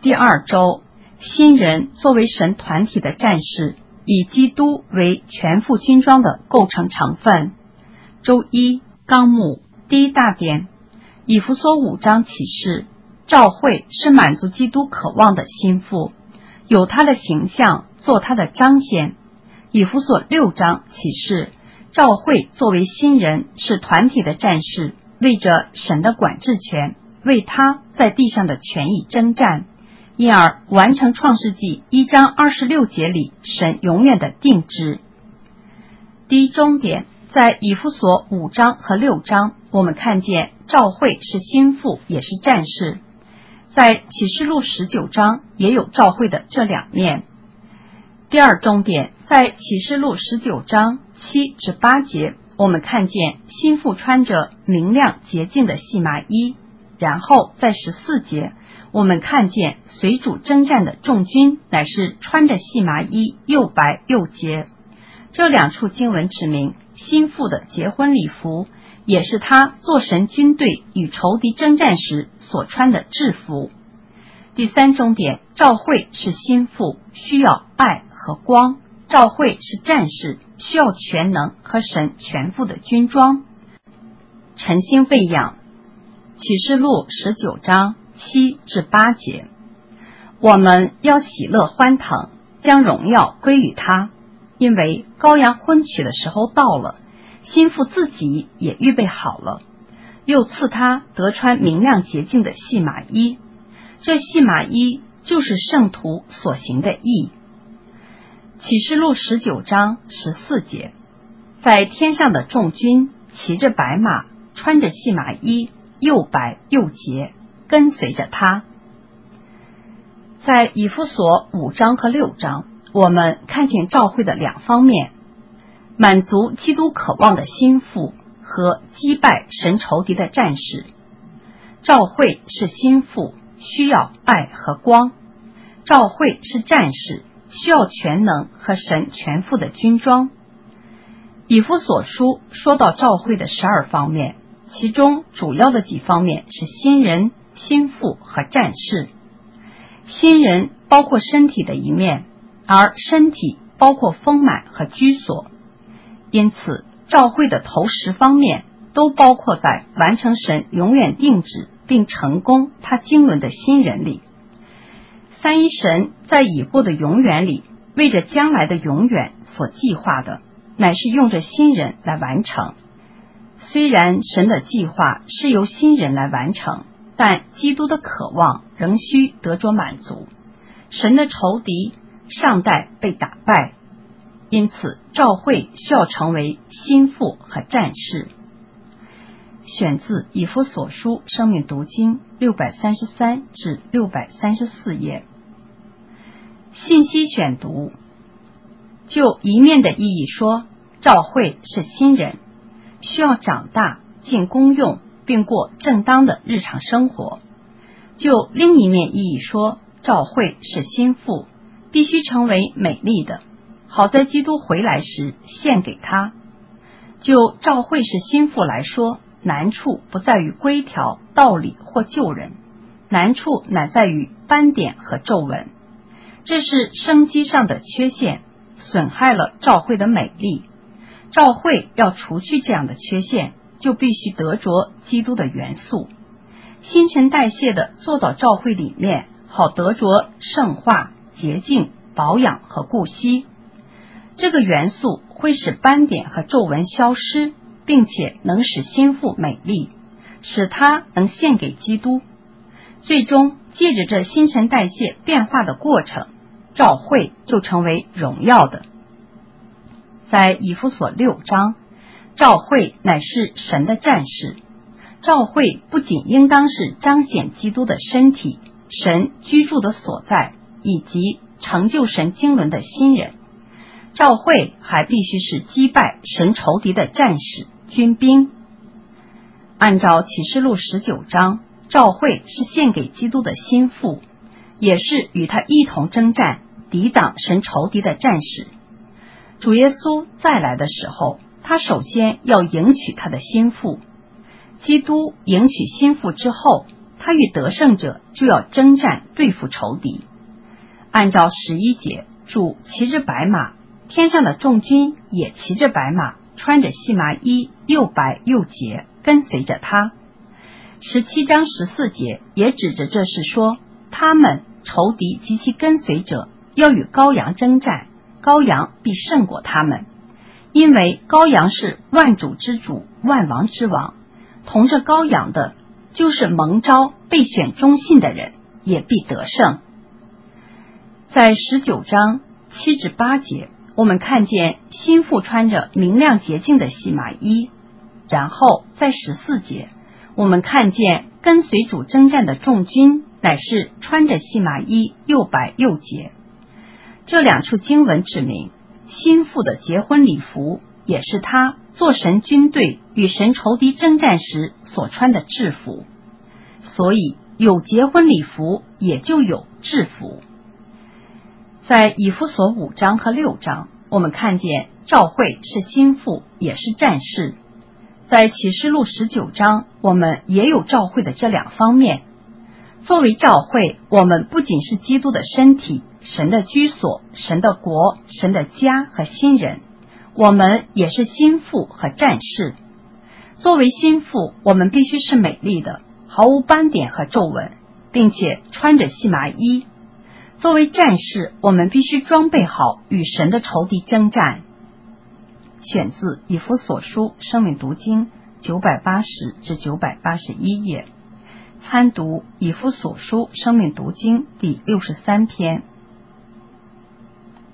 第二周，新人作为神团体的战士，以基督为全副军装的构成成分。周一，纲目第一大点，以弗所5章启示，召会是满足基督渴望的心腹，有他的形象做他的彰显。以弗所6章启示，召会作为新人，是团体的战士，为着神的管制权，为他在地上的权益征战，因而完成创世纪1章26节里神永远的定制。第一中点，在以弗所5章和6章，我们看见召会是心腹，也是战士。在启示录19章也有召会的这两面。第二中点，在启示录19章7至8节，我们看见心腹穿着明亮洁净的细麻衣。然后在14节，我们看见随主征战的众军乃是穿着细麻衣，又白又洁。这两处经文指明心腹的结婚礼服，也是他做神军队与仇敌征战时所穿的制服。第三中点，召会是心腹，需要爱和光；召会是战士，需要全能和神全副的军装。晨星喂养，启示录19章7至8节，我们要喜乐欢腾，将荣耀归于他，因为羔羊婚娶的时候到了，心腹自己也预备好了，又赐他得穿明亮洁净的细麻衣，这细麻衣就是圣徒所行的义。启示录19章14节，在天上的众军骑着白马，穿着细麻衣，又白又洁，跟随着他。在以弗所5章和6章，我们看见召会的两方面，满足基督渴望的心腹和击败神仇敌的战士。召会是心腹，需要爱和光；召会是战士，需要全能和神全副的军装。以弗所书说到召会的12方面，其中主要的几方面是新人、心腹和战士。新人包括身体的一面，而身体包括丰满和居所，因此召会的头10方面都包括在完成神永远定旨并成功他经纶的新人里。三一神在已过的永远里，为着将来的永远所计划的，乃是用着新人来完成。虽然神的计划是由新人来完成，但基督的渴望仍需得着满足。神的仇敌尚待被打败，因此召会需要成为心腹和战士。选自以弗所书生命读经633至634页。信息选读，就一面的意义说，召会是新人，需要长大尽功用并过正当的日常生活。就另一面意义说，召会是心腹，必须成为美丽的，好在基督回来时献给他。就召会是心腹来说，难处不在于规条、道理或旧人，难处乃在于斑点和皱纹。这是生机上的缺陷，损害了召会的美丽。召会要除去这样的缺陷，就必须得着基督的元素，新陈代谢的做到召会里面，好得着圣化、洁净、保养和顾惜。这个元素会使斑点和皱纹消失，并且能使心腹美丽，使它能献给基督。最终借着这新陈代谢变化的过程，召会就成为荣耀的。在以弗所6章，召会乃是神的战士。召会不仅应当是彰显基督的身体，神居住的所在，以及成就神经纶的新人，召会还必须是击败神仇敌的战士、军兵。按照启示录19章，召会是献给基督的心腹，也是与他一同征战，抵挡神仇敌的战士。主耶稣再来的时候，他首先要迎娶他的心腹。基督迎娶心腹之后， 他与得胜者就要征战对付仇敌。按照11节，主骑着白马，天上的众军也骑着白马，穿着细麻衣，又白又洁，跟随着他。17章14节也指着这事说，他们仇敌及其跟随者要与羔羊征战，羔羊必胜过他们，因为羔羊是万主之主，万王之王，同着羔羊的就是蒙召被选忠信的人，也必得胜。在19章7至8节，我们看见心腹穿着明亮洁净的细麻衣，然后在14节，我们看见跟随主征战的众军乃是穿着细麻衣，又白又洁。这两处经文指明，心腹的结婚礼服也是他做神军队与神仇敌征战时所穿的制服，所以有结婚礼服也就有制服。在以弗所5章和6章，我们看见教会是心腹也是战士。在启示录19章，我们也有教会的这两方面。作为教会，我们不仅是基督的身体，神的居所，神的国，神的家和新人，我们也是心腹和战士。作为心腹，我们必须是美丽的，毫无斑点和皱纹，并且穿着细麻衣。作为战士，我们必须装备好与神的仇敌征战。选自以弗所书生命读经980至981页，参读以弗所书生命读经第63篇。